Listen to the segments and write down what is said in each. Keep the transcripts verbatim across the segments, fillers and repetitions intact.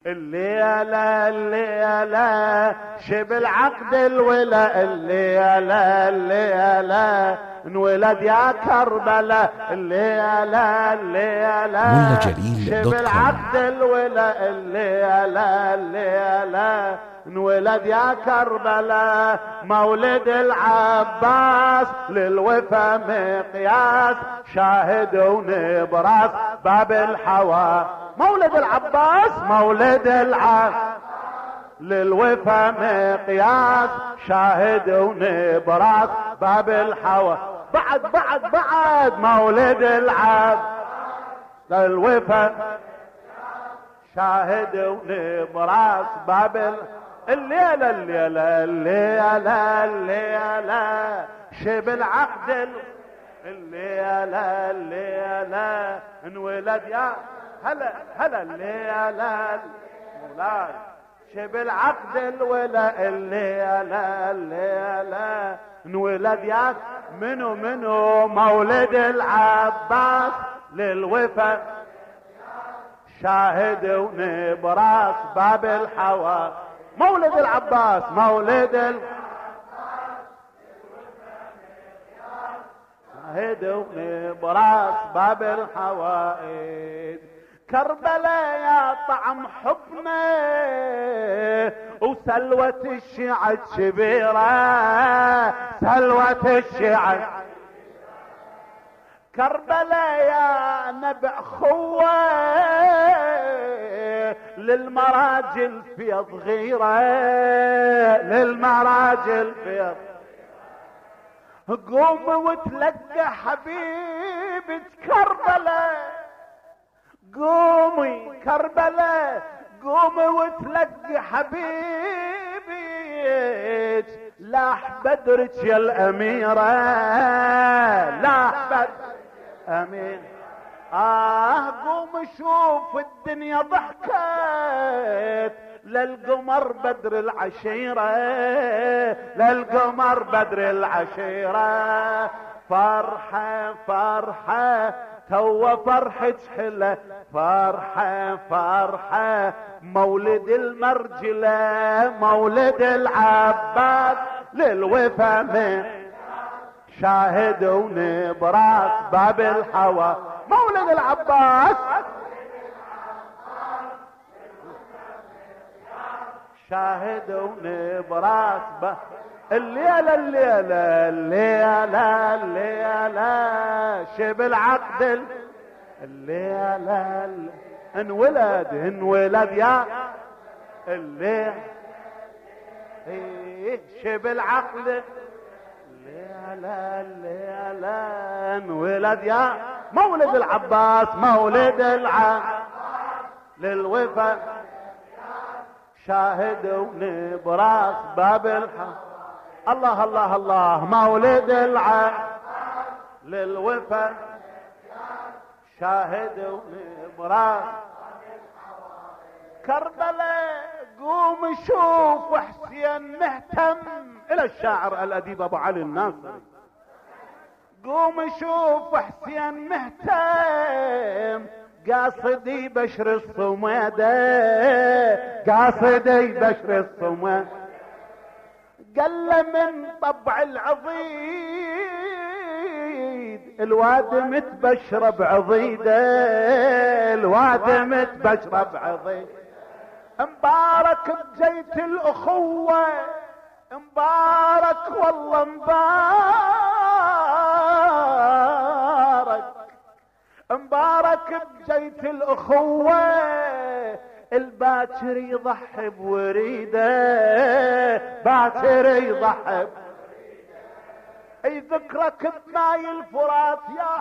الليلة الليلة شب العقد الولا، الليلة الليلة انولد يا كربلاء، الليلة الليلة شب العقد الولا، الليلة الليلة انولد يا كربلاء. مولد العباس للوفا مقياس، شاهد ونبراس باب الحوا. مولد العباس مولد العباس للوفا مقياس، شاهد ونبراس باب الحوا. بعد بعد بعد مولد العباس للوفا شاهد ونبراس باب الحوا. الليلة الليلة الليلة الليلة شب العقد، الليلة الليلة انولد يا هلا هلا، الليلة مولاي شب العقد الولا، الليلة الليلة انولد يا منو منو. مولد العباس للوفا شاهد ونبراس باب الحوا. مولد العباس مولد العباس شاهد ونبراس باب الحوائد. كربلاء يا طعم حبنا وسلوة الشيعة الشبيرة، سلوة الشيعة. كربلاء يا نبع خوة للمراجل فيض غيرة، للمراجل فيض. قوم وتلقى حبيبة كربلاء، قومي كربلاء قومي وتلقى حبيبك، لاح بدرك يا الأميرة، لاح بدرك أمين. آه قوم شوف الدنيا ضحكت للقمر بدر العشيرة، للقمر بدر العشيرة. فرحة فرحة تو فرحة حلة، فرحة فرحة مولد المرجلة، مولد العباس للوفا من شاهد ونبراس باب الحوا. مولد العباس شاهد ونبراس باب. الليلة الليلة الليلة الليلة شب العقد، الليلة انولد انولد يا الليلة شب العقد، الليلة الليلة انولد يا مولد العباس، مولد العباس للوفا شاهد ونبراس باب الحق. الله الله الله مولد العباس للوفا شاهد ونبراس. كربلاء قوم شوف حسين مهتم، الى الشاعر الاديب ابو علي الناصري. قوم شوف حسين مهتم، قاصدي بشر الصمادة، قاصدي بشر الصمادة. قال من طبع العضيد الواد متبشر بعضيده، الواد متبشر بعضيد. مبارك بجيت الاخوة، مبارك والله مبارك، مبارك بجيت الاخوة. الباكر يضحي بوريده، باكر يضحي بوريده. اي ذكرك بماي الفرات يا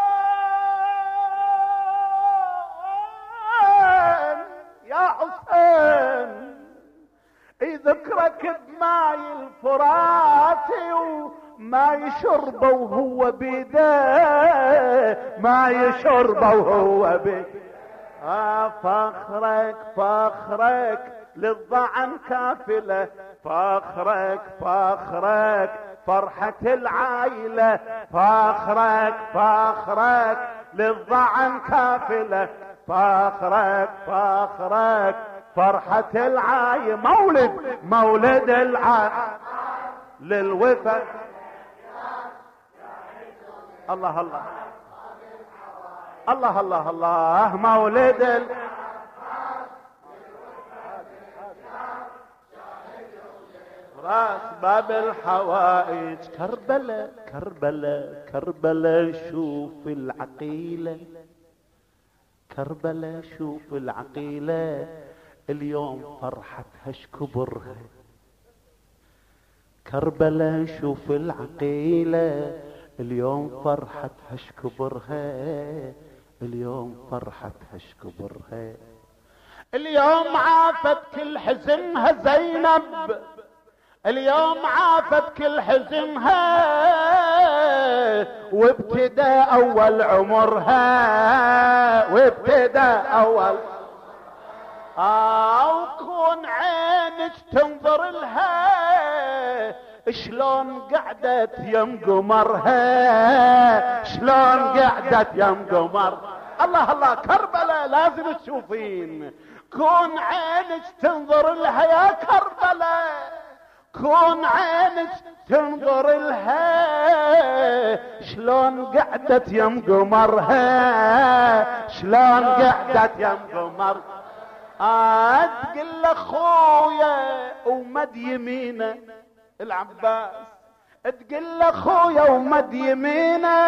حسين، يا حسين. اي ذكرك بماي الفرات وما يشربه وهو بيده، ما يشربه وهو بيده. آه فخرك فخرك للضعن كافلة، فخرك فخرك فرحة العائلة، فخرك فخرك للضعن كافلة، فخرك فخرك فرحة العاي مولد مولد العاي للوفا. الله الله الله الله الله مولد ال... راس باب الحوائج. كربلاء كربلاء كربلاء شوف العقيلة، كربلاء شوف العقيلة اليوم فرحتها شكبرها. كربلاء شوف العقيلة اليوم فرحتها شكبرها، اليوم فرحتها شكبرها. اليوم عافت كل حزنها زينب، اليوم عافت كل حزنها وابتدى اول عمرها، وابتدى اول آه وكون عينك تنظر لها شلون قعدت يم قمرها، شلون قعدت يم قمر. الله الله كربلاء لازم تشوفين، كون عينك تنظر لها يا كربلاء، كون عينك تنظر لها شلون قعدت يم قمرها، شلون قعدت يم قمر. آه تقول اخويا ومد يمينه العباس، تقول اخويا ومد يمينه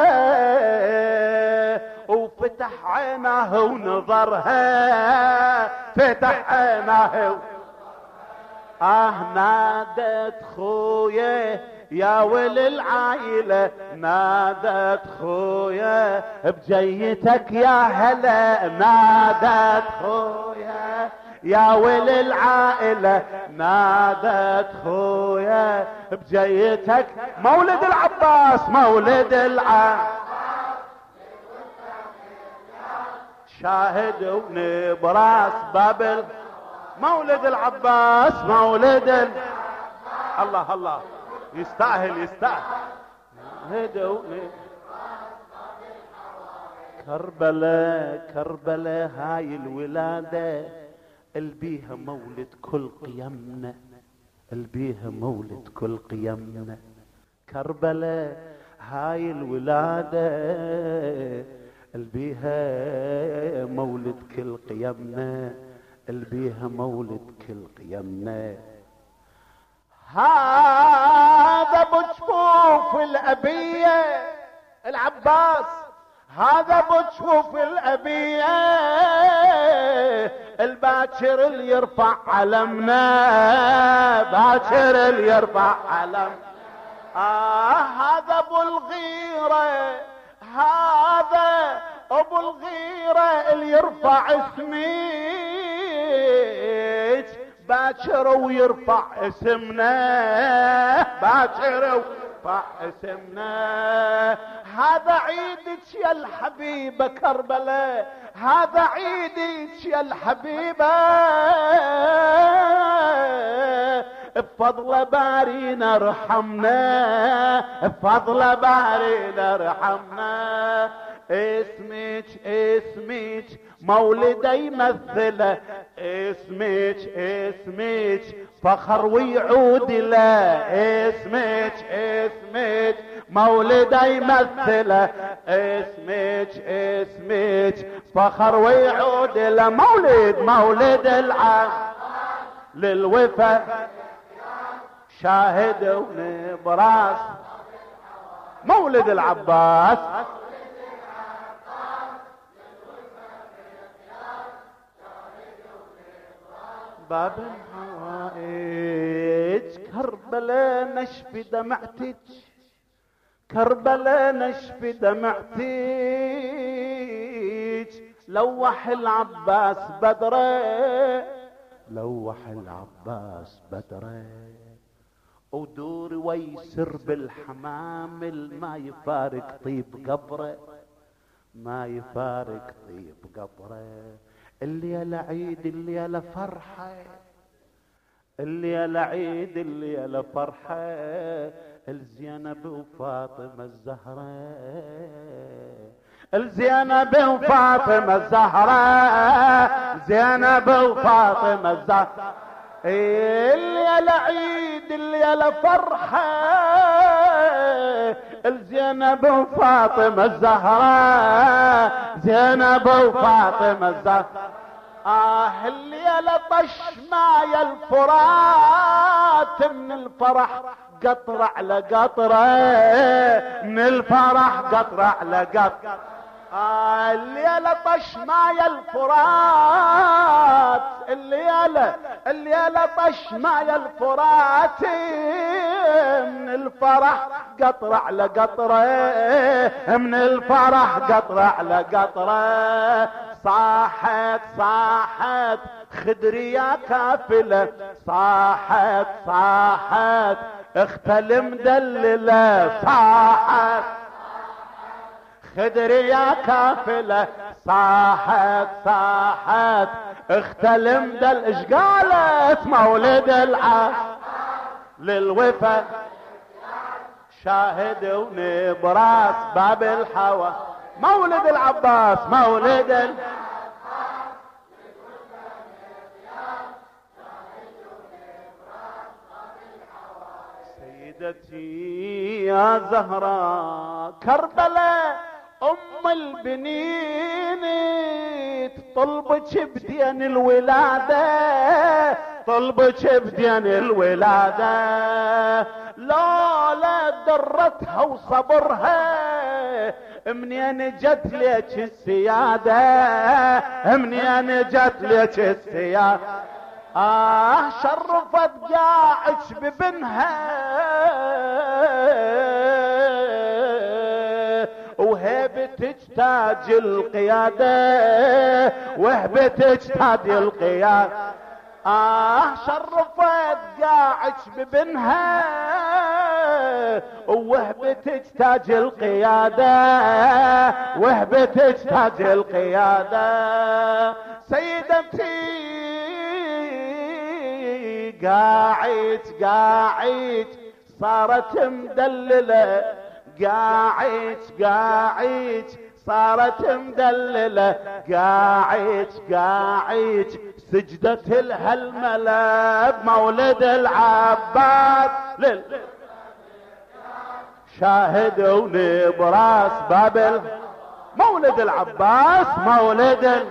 وفتح عيناه ونظرها، فتح عيناه. اه نادت خويا يا ول العائلة، نادت خويا بجيتك يا هلا، نادت خويا يا ول العائلة، نادت خويا بجيتك. مولد العباس مولد العباس شاهدوني براس بابل. مولد العباس مولد ال... الله الله يستاهل يستاهل. هدوني كربلاء كربلاء هاي الولادة البيها مولد كل قيمنا، البيها مولد كل قيمنا. كربلاء هاي الولادة البيها مولد كل قيمنا، البيها مولد كل قيمنا. هذا بجفوف الأبية العباس، هذا بجفوف الأبية الباكر اللي يرفع علمنا، باكر اللي يرفع علم. آه هذا ابو الغيرة، هذا ابو الغيرة اللي يرفع اسميك باكر ويرفع اسمنا، باكر ويرفع اسمنا. هذا عيدك يا الحبيبة كربلاء، هذا عيدك يا الحبيبة بفضل بارينا ارحمنا، بفضل بارينا ارحمنا. اسمك اسمك مولد يمثله، اسمك اسمك فخر ويعود له، اسمك اسمك مولد يمثله، اسمك اسمك فخر ويعود له. مولد مولد العام للوفا شاهدوني براس. مولد العباس باب الحوائج. كربلاء نشفي دمعتك، كربلاء نشفي دمعتك. لوح العباس بدره، لوح العباس بدره. ودور ويسر بالحمام ما يفارق طيب قبره، ما يفارق طيب قبره. الليلة عيد الليلة فرحة، الليلة عيد الليلة فرحة. الزينب وفاطمة الزهرة الزينب وفاطمة الزهراء، زينب وفاطمة الزهراء. الليلة عيد الليلة فرحة، الزينب وفاطمة الزهراء، زينب وفاطمة الزهراء. آه الليلة طش ماي الفرات، من الفرح قطرة على قطرة، من الفرح قطرة على قطرة. آه الليلة طش ماي الفرات، الليلة الليلة طش ماي الفرات، من الفرح قطرة على قطرة، من الفرح قطرة على قطرة. صاحت صاحت خدري يا كافلة، صاحت صاحت اختل مدللة، صاحت خدري يا كافلة، صاحت صاحت اختل مدل. ايش قالت؟ مولد العام للوفا شاهد ونبراس باب الحوا، مولد العباس مولد ال... سيدتي يا زهراء كربلاء ام البنين، طلبك بدين الولادة، طلبك بدين الولادة. لولا درتها وصبرها منين جت ليك السيادة، منين جت ليك السيادة. آه شرفت قاعش ببنها وهبتك تاج القيادة، وهبتك تاج القيادة. آه شرفت قاعش ببنها وهبتك تاج القيادة، وهبتك تاج القيادة. سيدتي قاعد قاعد صارت مدللة، قاعد قاعد صارت مدللة، قاعد قاعد سجدت لها الملا بمولد العباس لل شاهد ونبراس بابل، مولد العباس مولد ال...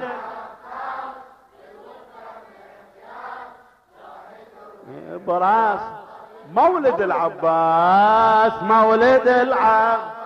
براس مولد العباس مولد العباس.